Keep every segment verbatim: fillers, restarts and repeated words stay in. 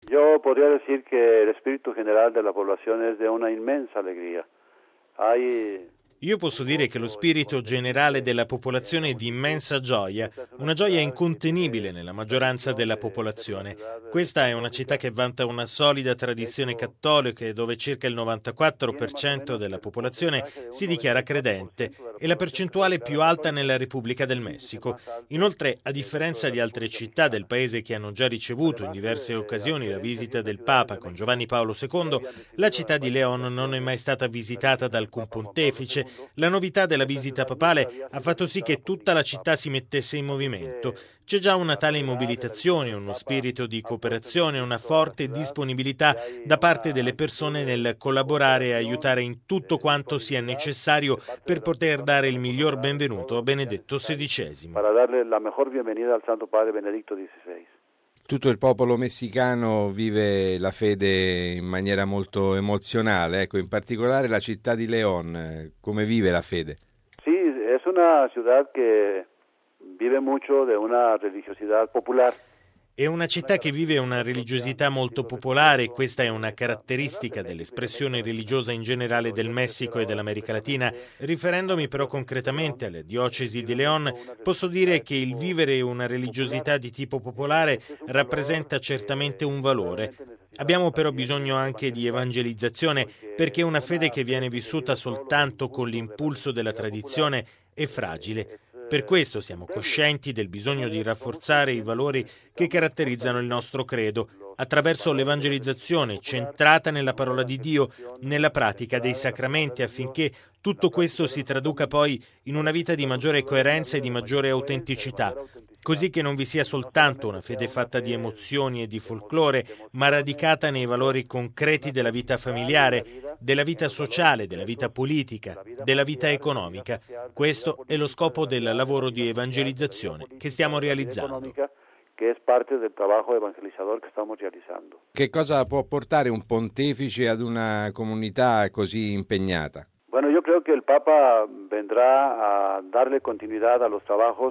Yo podría decir que el espíritu general de la población es de una inmensa alegría. Hay... Io posso dire che lo spirito generale della popolazione è di immensa gioia, una gioia incontenibile nella maggioranza della popolazione. Questa è una città che vanta una solida tradizione cattolica e dove circa il novantaquattro per cento della popolazione si dichiara credente e la percentuale più alta nella Repubblica del Messico. Inoltre, a differenza di altre città del paese che hanno già ricevuto in diverse occasioni la visita del Papa con Giovanni Paolo secondo, la città di León non è mai stata visitata da alcun pontefice. La novità della visita papale ha fatto sì che tutta la città si mettesse in movimento. C'è già una tale mobilitazione, uno spirito di cooperazione, una forte disponibilità da parte delle persone nel collaborare e aiutare in tutto quanto sia necessario per poter dare il miglior benvenuto a Benedetto sedicesimo. Para darle la mejor bienvenida al Santo Padre Benedicto diciassette. Tutto il popolo messicano vive la fede in maniera molto emozionale, ecco, in particolare la città di León, come vive la fede? Sí, es una ciudad que vive mucho de una religiosidad popular. È una città che vive una religiosità molto popolare e questa è una caratteristica dell'espressione religiosa in generale del Messico e dell'America Latina. Riferendomi però concretamente alla diocesi di León, posso dire che il vivere una religiosità di tipo popolare rappresenta certamente un valore. Abbiamo però bisogno anche di evangelizzazione perché una fede che viene vissuta soltanto con l'impulso della tradizione è fragile. Per questo siamo coscienti del bisogno di rafforzare i valori che caratterizzano il nostro credo, attraverso l'evangelizzazione centrata nella parola di Dio, nella pratica dei sacramenti, affinché tutto questo si traduca poi in una vita di maggiore coerenza e di maggiore autenticità, così che non vi sia soltanto una fede fatta di emozioni e di folklore, ma radicata nei valori concreti della vita familiare, della vita sociale, della vita politica, della vita economica. Questo è lo scopo del lavoro di evangelizzazione che stiamo realizzando. Che è parte del lavoro evangelizzatore che stiamo realizzando. Che cosa può portare un pontefice ad una comunità così impegnata? Bueno, yo creo que el Papa vendrá a darle continuidad a los trabajos.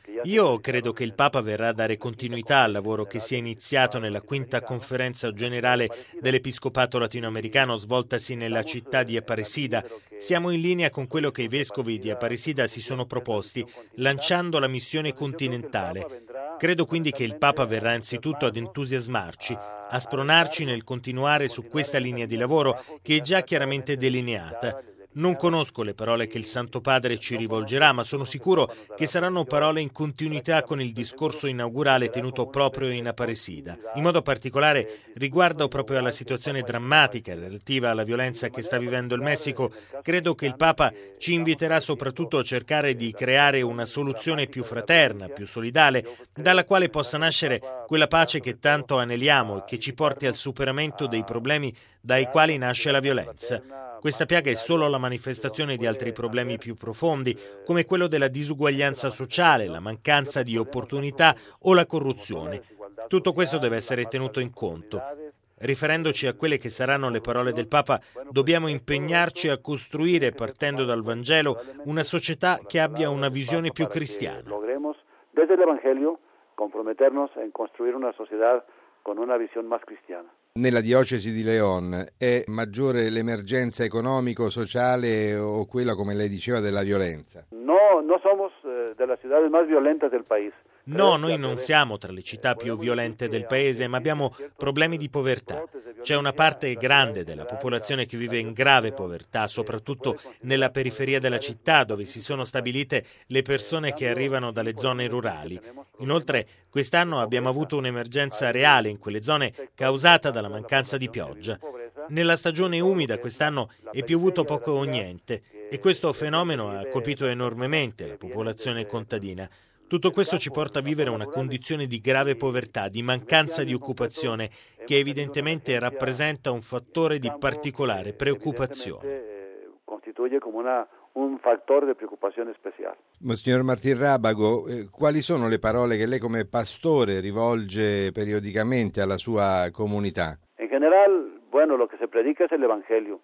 Io credo che il Papa verrà a dare continuità al lavoro che si è iniziato nella quinta conferenza generale dell'Episcopato latinoamericano svoltasi nella città di Aparecida. Siamo in linea con quello che i vescovi di Aparecida si sono proposti, lanciando la missione continentale. Credo quindi che il Papa verrà anzitutto ad entusiasmarci, a spronarci nel continuare su questa linea di lavoro che è già chiaramente delineata. Non conosco le parole che il Santo Padre ci rivolgerà, ma sono sicuro che saranno parole in continuità con il discorso inaugurale tenuto proprio in Aparecida. In modo particolare, riguardo proprio alla situazione drammatica relativa alla violenza che sta vivendo il Messico, credo che il Papa ci inviterà soprattutto a cercare di creare una soluzione più fraterna, più solidale, dalla quale possa nascere quella pace che tanto aneliamo e che ci porti al superamento dei problemi dai quali nasce la violenza. Questa piaga è solo la manifestazione di altri problemi più profondi, come quello della disuguaglianza sociale, la mancanza di opportunità o la corruzione. Tutto questo deve essere tenuto in conto. Riferendoci a quelle che saranno le parole del Papa, dobbiamo impegnarci a costruire, partendo dal Vangelo, una società che abbia una visione più cristiana. Logremos desde el Evangelio comprometernos en construir una sociedad con una visión más cristiana. Nella diocesi di León è maggiore l'emergenza economico-sociale o quella, come lei diceva, della violenza? No, no somos eh, de las ciudades más violentas del país. No, noi non siamo tra le città più violente del paese, ma abbiamo problemi di povertà. C'è una parte grande della popolazione che vive in grave povertà, soprattutto nella periferia della città, dove si sono stabilite le persone che arrivano dalle zone rurali. Inoltre, quest'anno abbiamo avuto un'emergenza reale in quelle zone causata dalla mancanza di pioggia. Nella stagione umida quest'anno è piovuto poco o niente e questo fenomeno ha colpito enormemente la popolazione contadina. Tutto questo ci porta a vivere una condizione di grave povertà, di mancanza di occupazione, che evidentemente rappresenta un fattore di particolare preoccupazione. Costituye come una, un fattore di preoccupazione speciale. Monsignor Martín Rábago, eh, quali sono le parole che lei come pastore rivolge periodicamente alla sua comunità? In generale, bueno, lo che si predica è l'Evangelio.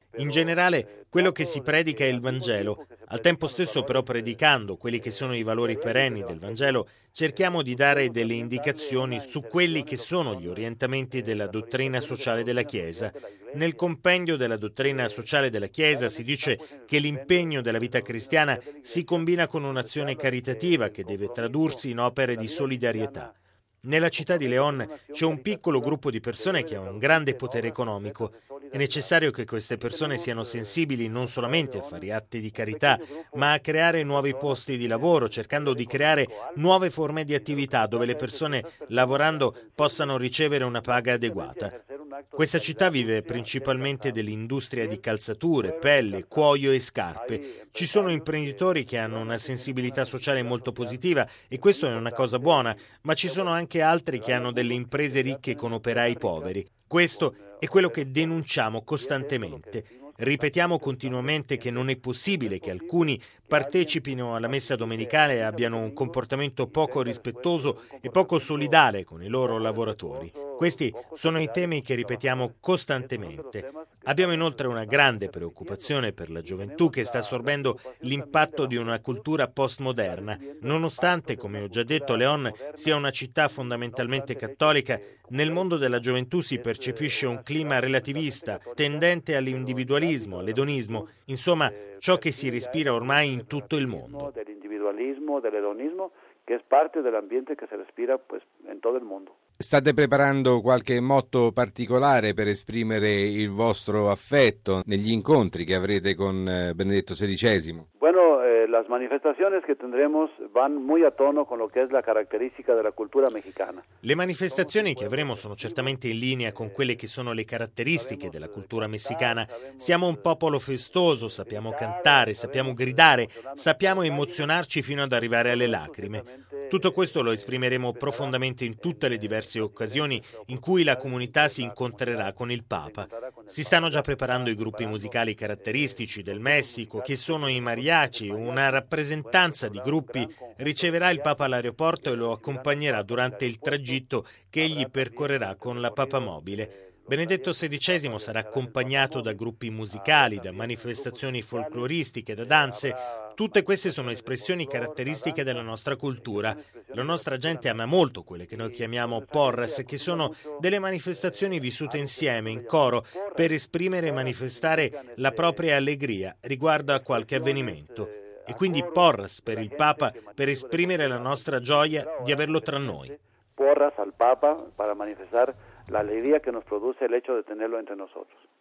In generale, quello che si predica è il Vangelo. Al tempo stesso, però, predicando quelli che sono i valori perenni del Vangelo, cerchiamo di dare delle indicazioni su quelli che sono gli orientamenti della dottrina sociale della Chiesa. Nel compendio della dottrina sociale della Chiesa si dice che l'impegno della vita cristiana si combina con un'azione caritativa che deve tradursi in opere di solidarietà. Nella città di León c'è un piccolo gruppo di persone che ha un grande potere economico. È necessario che queste persone siano sensibili non solamente a fare atti di carità, ma a creare nuovi posti di lavoro, cercando di creare nuove forme di attività dove le persone lavorando possano ricevere una paga adeguata. Questa città vive principalmente dell'industria di calzature, pelle, cuoio e scarpe. Ci sono imprenditori che hanno una sensibilità sociale molto positiva e questo è una cosa buona, ma ci sono anche altri che hanno delle imprese ricche con operai poveri. Questo è quello che denunciamo costantemente. Ripetiamo continuamente che non è possibile che alcuni partecipino alla messa domenicale e abbiano un comportamento poco rispettoso e poco solidale con i loro lavoratori. Questi sono i temi che ripetiamo costantemente. Abbiamo inoltre una grande preoccupazione per la gioventù che sta assorbendo l'impatto di una cultura postmoderna. Nonostante, come ho già detto, León sia una città fondamentalmente cattolica, nel mondo della gioventù si percepisce un clima relativista, tendente all'individualismo, all'edonismo, insomma ciò che si respira ormai in tutto il mondo. Dell'individualismo, dell'edonismo, che è parte dell'ambiente che si respira pues, in tutto il mondo. State preparando qualche motto particolare per esprimere il vostro affetto negli incontri che avrete con Benedetto sedicesimo? Bueno, eh, las manifestaciones que tendremos van muy a tono con lo que es la característica de la cultura mexicana. Le manifestazioni che avremo sono certamente in linea con quelle che sono le caratteristiche della cultura messicana. Siamo un popolo festoso, sappiamo cantare, sappiamo gridare, sappiamo emozionarci fino ad arrivare alle lacrime. Tutto questo lo esprimeremo profondamente in tutte le diverse occasioni in cui la comunità si incontrerà con il Papa. Si stanno già preparando i gruppi musicali caratteristici del Messico, che sono i mariachi. Una rappresentanza di gruppi riceverà il Papa all'aeroporto e lo accompagnerà durante il tragitto che egli percorrerà con la papamobile. Benedetto sedicesimo sarà accompagnato da gruppi musicali, da manifestazioni folcloristiche, da danze. Tutte queste sono espressioni caratteristiche della nostra cultura. La nostra gente ama molto quelle che noi chiamiamo porras, che sono delle manifestazioni vissute insieme, in coro, per esprimere e manifestare la propria allegria riguardo a qualche avvenimento. E quindi porras per il Papa, per esprimere la nostra gioia di averlo tra noi. Porras al Papa para manifestar la alegría que nos produce el hecho de tenerlo entre nosotros.